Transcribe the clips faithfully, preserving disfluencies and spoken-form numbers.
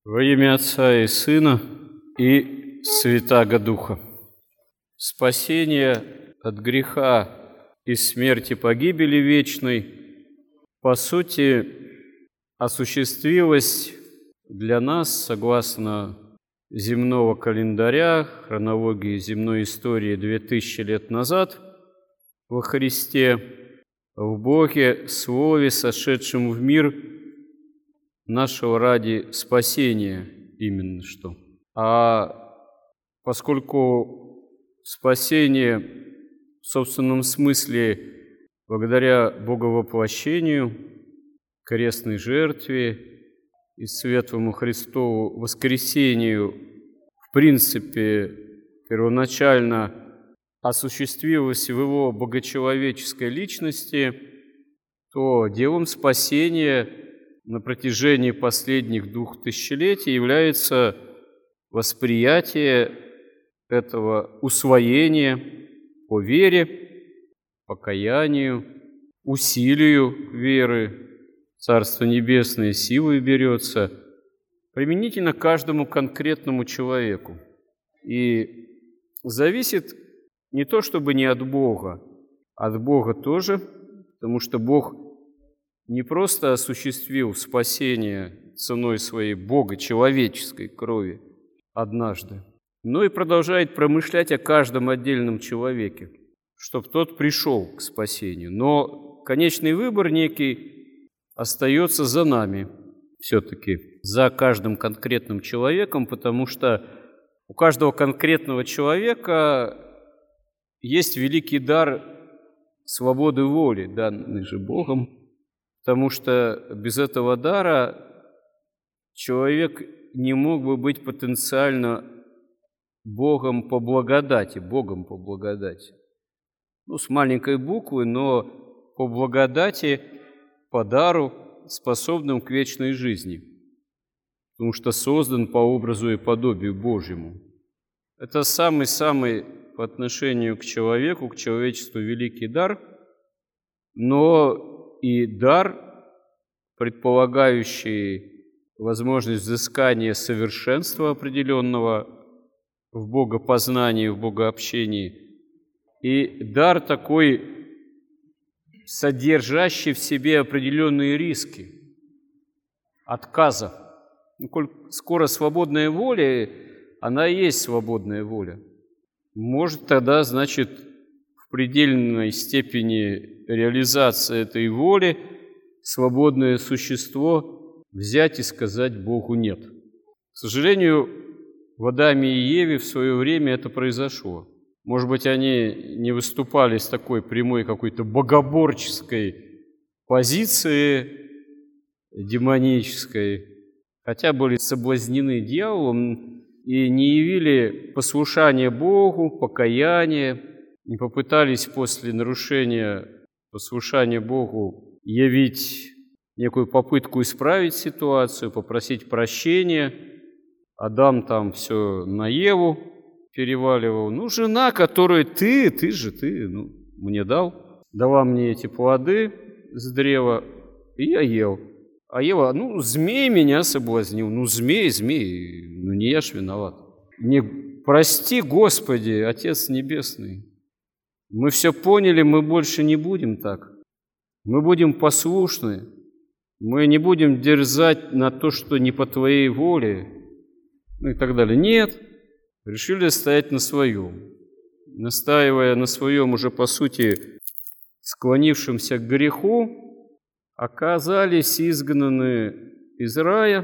Во имя Отца и Сына и Святаго Духа. Спасение от греха и смерти погибели вечной, по сути, осуществилось для нас, согласно земного календаря, хронологии земной истории две тысячи лет назад, во Христе, в Боге, Слове, сошедшем в мир нашего ради спасения именно что. А поскольку спасение в собственном смысле благодаря Боговоплощению, крестной жертве и светлому Христову воскресению в принципе первоначально осуществилось в Его богочеловеческой личности, то делом спасения на протяжении последних двух тысячелетий является восприятие этого усвоения по вере, покаянию, усилию веры. Царство Небесное силой берется применительно к каждому конкретному человеку. И зависит не то чтобы не от Бога, от Бога тоже, потому что Бог не просто осуществил спасение ценой своей богочеловеческой крови однажды, но и продолжает промышлять о каждом отдельном человеке, чтобы тот пришел к спасению. Но конечный выбор некий остается за нами все-таки, за каждым конкретным человеком, потому что у каждого конкретного человека есть великий дар свободы воли, данный же Богом, потому что без этого дара человек не мог бы быть потенциально Богом по благодати, Богом по благодати. Ну, с маленькой буквы, но по благодати, по дару, способным к вечной жизни, потому что создан по образу и подобию Божьему. Это самый-самый по отношению к человеку, к человечеству великий дар, но и дар, предполагающий возможность взыскания совершенства определенного в богопознании, в богообщении, и дар такой, содержащий в себе определенные риски отказа. Ну, коль скоро свободная воля, она и есть свободная воля. Может тогда, значит, в предельной степени реализации этой воли свободное существо взять и сказать Богу «нет». К сожалению, в Адаме и Еве в свое время это произошло. Может быть, они не выступали с такой прямой какой-то богоборческой позиции, демонической, хотя были соблазнены дьяволом и не явили послушание Богу, покаяние, не попытались после нарушения послушания Богу явить некую попытку исправить ситуацию, попросить прощения. Адам там все на Еву переваливал. Ну, жена, которую ты, ты же, ты, ну, мне дал, дала мне эти плоды с древа, и я ел. А Ева, ну, змей меня соблазнил. Ну, змей, змей, ну, не я ж виноват. Не прости, Господи, Отец Небесный. Мы все поняли, мы больше не будем так. Мы будем послушны. Мы не будем дерзать на то, что не по Твоей воле, ну и так далее. Нет, решили стоять на своем. Настаивая на своем уже, по сути, склонившемся к греху, оказались изгнаны из рая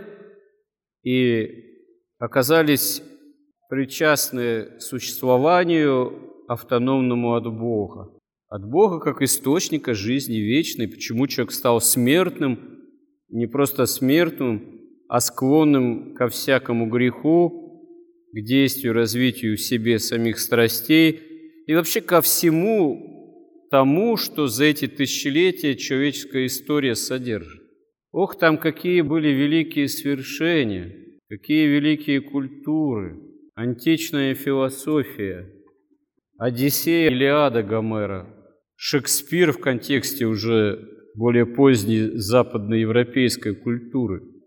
и оказались причастны существованию автономному от Бога. От Бога как источника жизни вечной. Почему человек стал смертным, не просто смертным, а склонным ко всякому греху, к действию, развитию в себе самих страстей и вообще ко всему тому, что за эти тысячелетия человеческая история содержит. Ох, там какие были великие свершения, какие великие культуры, античная философия, Одиссея, Илиада Гомера, Шекспир в контексте уже более поздней западноевропейской культуры.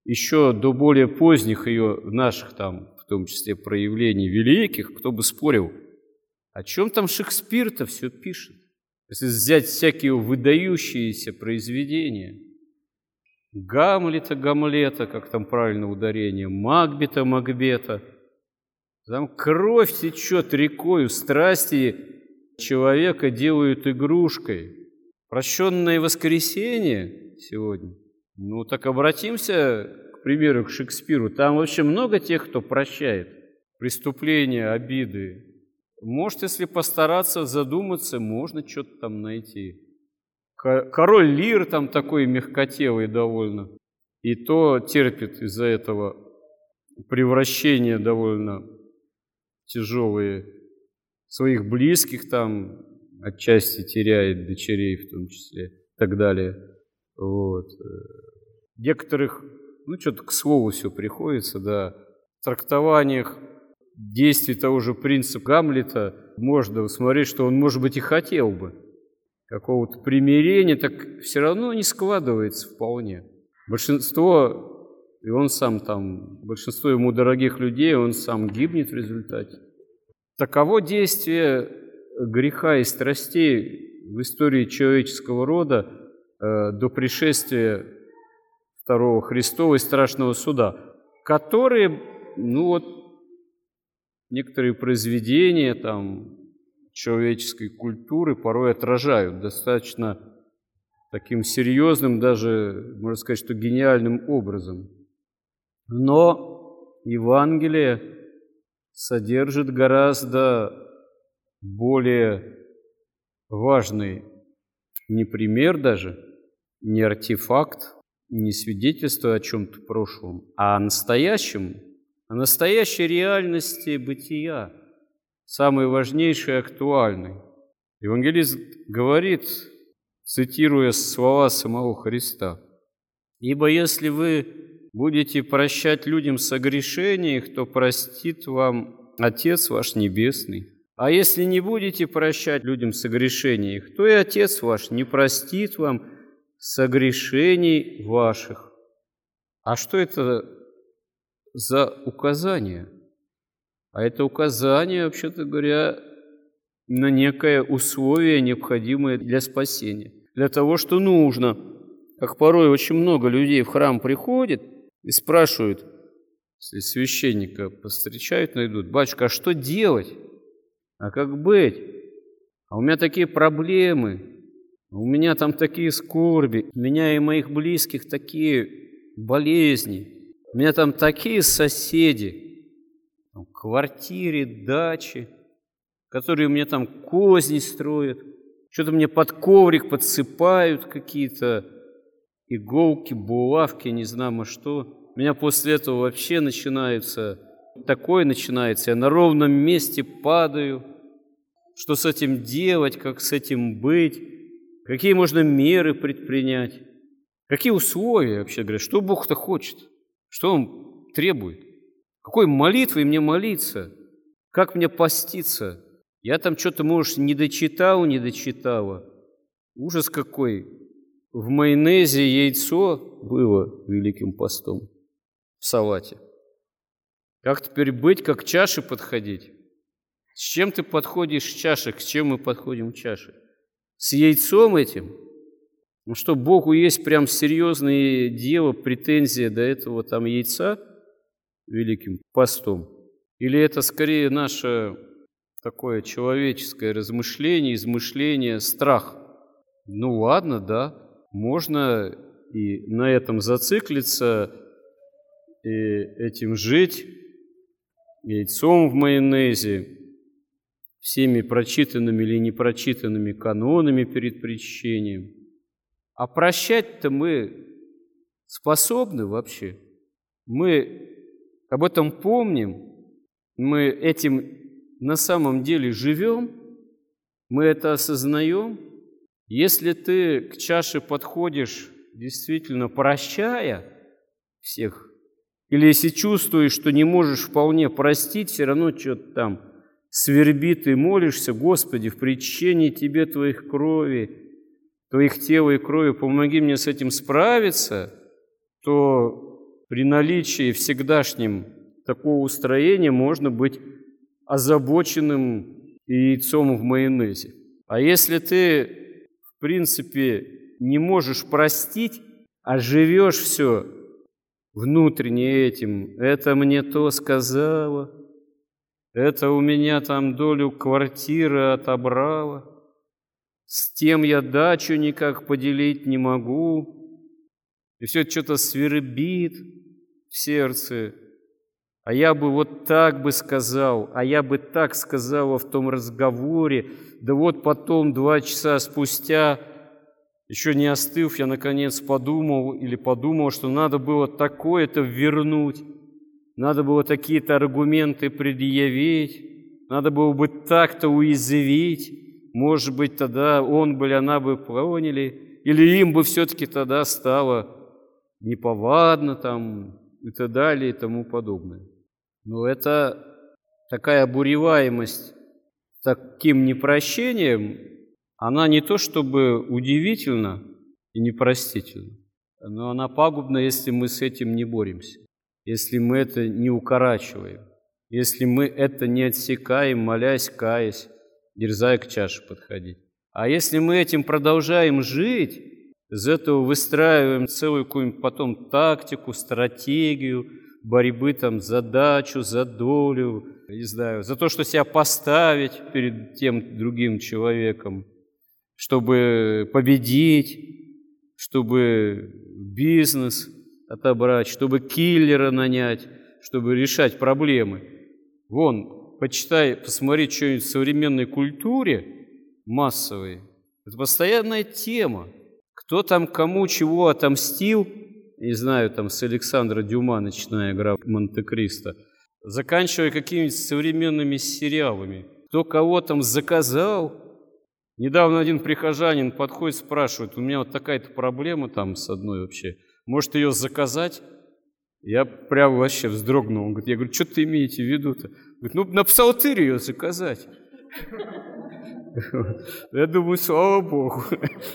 еще до более поздних ее, наших там, в том числе, проявлений великих, кто бы спорил, о чем там Шекспир-то все пишет? Если взять всякие выдающиеся произведения, Гамлета, Гамлета, как там правильно ударение, Макбета, Макбета, там кровь течет рекою, страсти человека делают игрушкой. Прощенное воскресенье сегодня. Ну так обратимся, к примеру, к Шекспиру. Там вообще много тех, кто прощает преступления, обиды. Может, если постараться задуматься, можно что-то там найти. Король Лир там такой мягкотелый довольно. И то терпит из-за этого превращения довольно тяжелые. Своих близких там отчасти теряет, дочерей в том числе, и так далее. Вот. Некоторых, ну, что-то к слову все приходится, да, в трактованиях действий того же принца Гамлета можно усмотреть, что он, может быть, и хотел бы какого-то примирения, так все равно не складывается вполне. Большинство, и он сам там, большинство ему дорогих людей, он сам гибнет в результате. Таково действие греха и страстей в истории человеческого рода э, до пришествия второго Христова и страшного суда, которые, ну вот, некоторые произведения там человеческой культуры порой отражают достаточно таким серьезным, даже, можно сказать, что гениальным образом. Но Евангелие содержит гораздо более важный не пример даже, не артефакт, не свидетельство о чем-то прошлом, а о настоящем, о настоящей реальности бытия, самой важнейшей и актуальной. Евангелист говорит, цитируя слова самого Христа: «Ибо если вы будете прощать людям согрешения их, то простит вам Отец ваш Небесный. А если не будете прощать людям согрешения их, то и Отец ваш не простит вам согрешений ваших». А что это за указание? А это указание, вообще-то говоря, на некое условие, необходимое для спасения. Для того, что нужно. Как порой очень много людей в храм приходит и спрашивают, если священника повстречают, найдут: «Батюшка, а что делать? А как быть? А у меня такие проблемы, у меня там такие скорби, у меня и моих близких такие болезни, у меня там такие соседи, там, квартиры, дачи, которые мне там козни строят, что-то мне под коврик подсыпают какие-то иголки, булавки, не знаю что. У меня после этого вообще начинается, такое начинается, я на ровном месте падаю. Что с этим делать, как с этим быть, какие можно меры предпринять, какие условия, вообще говоря, что Бог-то хочет, что Он требует, какой молитвой мне молиться, как мне поститься. Я там что-то, может, не дочитал, не дочитала. Ужас какой. В майонезе яйцо было Великим постом в салате. Как теперь быть, как к чаше подходить? С чем ты подходишь к чаше? К чем мы подходим к чаше? С яйцом этим? Ну что, Богу есть прям серьезное дело, претензия до этого там яйца Великим постом? Или это скорее наше такое человеческое размышление, измышление, страх? Ну ладно, да, можно и на этом зациклиться, и этим жить, яйцом в майонезе, всеми прочитанными или непрочитанными канонами перед причащением. А прощать-то мы способны вообще? Мы об этом помним? Мы этим на самом деле живем? Мы это осознаем? Если ты к чаше подходишь, действительно прощая всех, или если чувствуешь, что не можешь вполне простить, все равно что-то там свербит и молишься: «Господи, в причащении Тебе Твоих крови, Твоих тела и крови, помоги мне с этим справиться», то при наличии всегдашнем такого устроения можно быть озабоченным яйцом в майонезе. А если ты, в принципе, не можешь простить, а живешь все внутренне этим, это мне то сказала, это у меня там долю квартиры отобрала, с тем я дачу никак поделить не могу, и все это что-то свербит в сердце. А я бы вот так бы сказал, а я бы так сказала в том разговоре, да вот потом, два часа спустя, еще не остыв, я наконец подумал или подумал, что надо было такое-то вернуть, надо было такие-то аргументы предъявить, надо было бы так-то уязвить, может быть, тогда он бы или она бы поняли, или им бы все-таки тогда стало неповадно там и так далее и тому подобное. Но это такая обуреваемость таким непрощением, она не то чтобы удивительна и непростительна, но она пагубна, если мы с этим не боремся, если мы это не укорачиваем, если мы это не отсекаем, молясь, каясь, дерзая к чаше подходить. А если мы этим продолжаем жить, из этого выстраиваем целую какую-нибудь потом тактику, стратегию борьбы там за дачу, за долю, не знаю, за то, что себя поставить перед тем другим человеком, чтобы победить, чтобы бизнес отобрать, чтобы киллера нанять, чтобы решать проблемы. Вон, почитай, посмотри что-нибудь в современной культуре массовой. Это постоянная тема. Кто там кому чего отомстил, не знаю, там с Александра Дюма, начиная «Граф Монте-Кристо», заканчивая какими-нибудь современными сериалами. Кто кого там заказал. Недавно один прихожанин подходит, спрашивает, у меня вот такая-то проблема там с одной вообще, может ее заказать? Я прям вообще вздрогнул. Он говорит, я говорю, что ты имеете в виду-то? Говорит, ну на псалтырь ее заказать. Я думаю, слава Богу.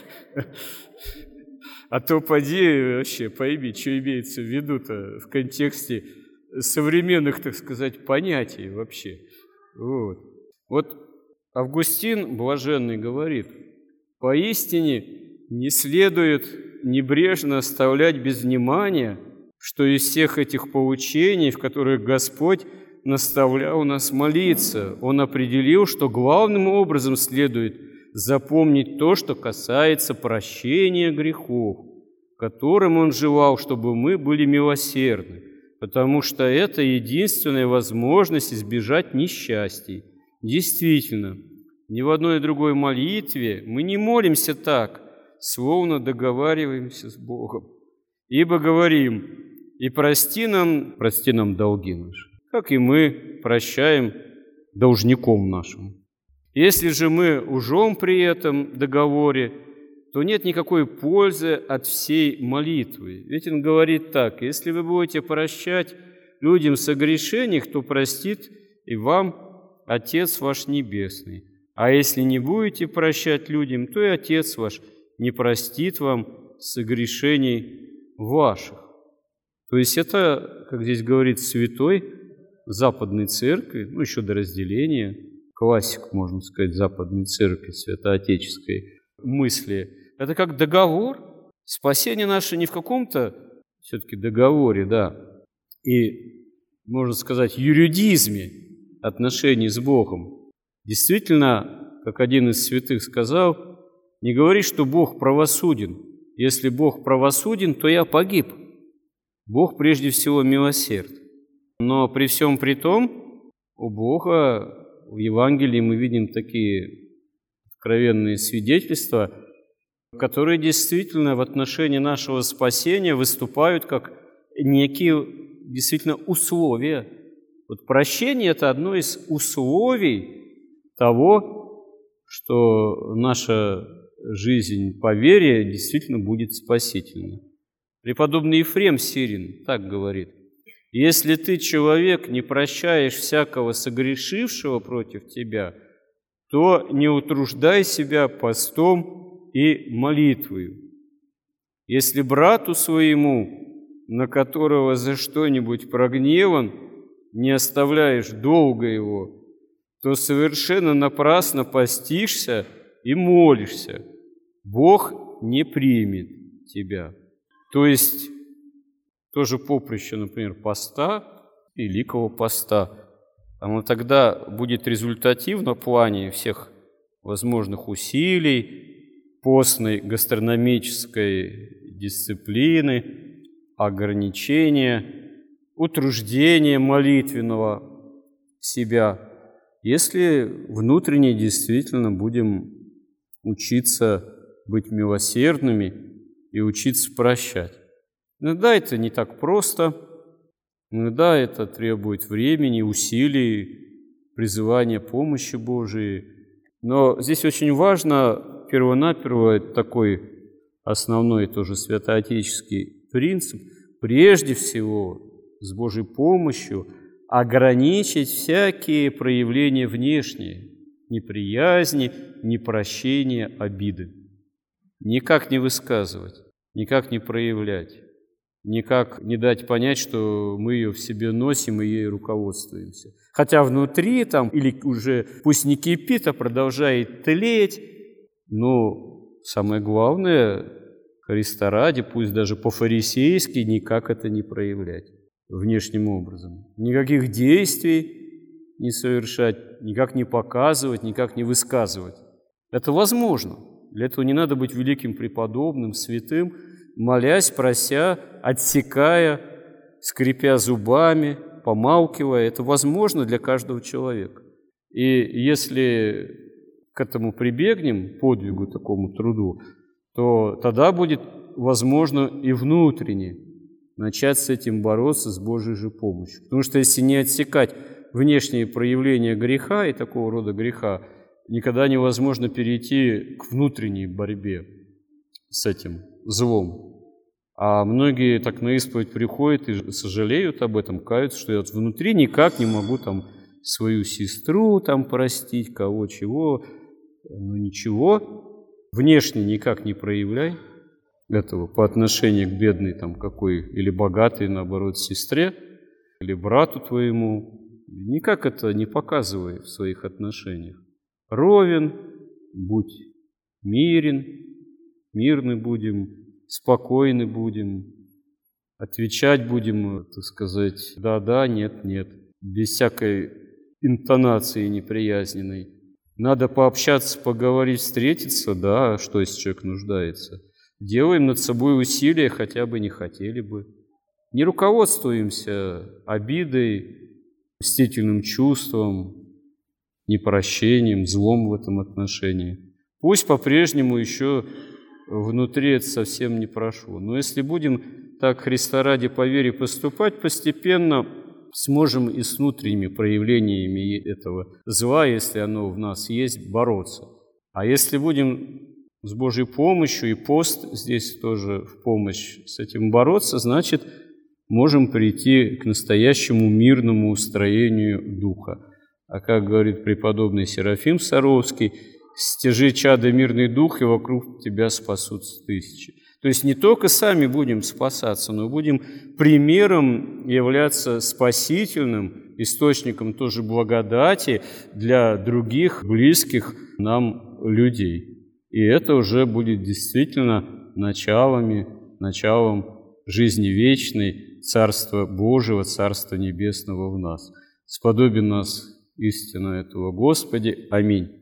А то поди вообще пойми, что имеется в виду-то в контексте современных, так сказать, понятий вообще. Вот. Вот Августин Блаженный говорит, поистине не следует небрежно оставлять без внимания, что из всех этих поучений, в которых Господь наставлял нас молиться, Он определил, что главным образом следует запомнить то, что касается прощения грехов, которым Он желал, чтобы мы были милосердны, потому что это единственная возможность избежать несчастий. Действительно, ни в одной другой молитве мы не молимся так, словно договариваемся с Богом, ибо говорим, и прости нам, прости нам долги наши, как и мы прощаем должником нашим. Если же мы лжем при этом договоре, то нет никакой пользы от всей молитвы. Ведь он говорит так, если вы будете прощать людям согрешениях, то простит и вам Отец ваш Небесный. А если не будете прощать людям, то и Отец ваш не простит вам согрешений ваших. То есть это, как здесь говорит святой Западной Церкви, ну еще до разделения, классик, можно сказать, Западной Церкви, святоотеческой мысли, это как договор. Спасение наше не в каком-то все-таки договоре, да, и, можно сказать, юридизме отношений с Богом. Действительно, как один из святых сказал, не говори, что Бог правосуден. Если Бог правосуден, то я погиб. Бог прежде всего милосерд. Но при всем при том, у Бога в Евангелии мы видим такие откровенные свидетельства, которые действительно в отношении нашего спасения выступают как некие действительно условия. Вот прощение – это одно из условий того, что наша жизнь по вере действительно будет спасительной. Преподобный Ефрем Сирин так говорит: «Если ты, человек, не прощаешь всякого согрешившего против тебя, то не утруждай себя постом и молитвою. Если брату своему на которого за что-нибудь прогневан, не оставляешь долго его, то совершенно напрасно постишься и молишься. Бог не примет тебя. То есть тоже поприще, например, поста, Великого поста. Оно тогда будет результативно в плане всех возможных усилий, постной гастрономической дисциплины, ограничения, утруждения молитвенного себя, если внутренне действительно будем учиться быть милосердными и учиться прощать. Иногда это не так просто, иногда это требует времени, усилий, призывания помощи Божией. Но здесь очень важно, первонаперво, это такой основной тоже святоотеческий принцип, прежде всего с Божьей помощью ограничить всякие проявления внешние, неприязни, непрощения, обиды. Никак не высказывать, никак не проявлять, никак не дать понять, что мы ее в себе носим и ей руководствуемся. Хотя внутри там, или уже пусть не кипит, а продолжает тлеть, но самое главное, Христа ради, пусть даже по-фарисейски, никак это не проявлять внешним образом. Никаких действий не совершать, никак не показывать, никак не высказывать. Это возможно. Для этого не надо быть великим преподобным, святым, молясь, прося, отсекая, скрипя зубами, помалкивая. Это возможно для каждого человека. И если к этому прибегнем, подвигу, такому труду, то тогда будет возможно и внутренне начать с этим бороться с Божьей же помощью. Потому что если не отсекать внешние проявления греха и такого рода греха, никогда невозможно перейти к внутренней борьбе с этим злом. А многие так на исповедь приходят и сожалеют об этом, каются, что я вот внутри никак не могу там свою сестру там простить, кого чего. Ну ничего, внешне никак не проявляй этого по отношению к бедной там какой или богатой, наоборот, сестре или брату твоему. Никак это не показывай в своих отношениях. Ровен, будь мирен, мирны будем, спокойны будем, отвечать будем, так сказать, да-да, нет-нет, без всякой интонации неприязненной. Надо пообщаться, поговорить, встретиться, да, что если человек нуждается. Делаем над собой усилия, хотя бы не хотели бы. Не руководствуемся обидой, мстительным чувством, непрощением, злом в этом отношении. Пусть по-прежнему еще внутри это совсем не прошло. Но если будем так Христа ради по вере поступать, постепенно сможем и с внутренними проявлениями этого зла, если оно в нас есть, бороться. А если будем с Божьей помощью, и пост здесь тоже в помощь с этим бороться, значит, можем прийти к настоящему мирному устроению духа. А как говорит преподобный Серафим Саровский, «Стяжи, чадо, мирный дух, и вокруг тебя спасутся тысячи». То есть не только сами будем спасаться, но будем примером являться спасительным источником тоже благодати для других близких нам людей. И это уже будет действительно началами, началом жизни вечной, Царства Божьего, Царства Небесного в нас. Сподоби нас истина этого, Господи. Аминь.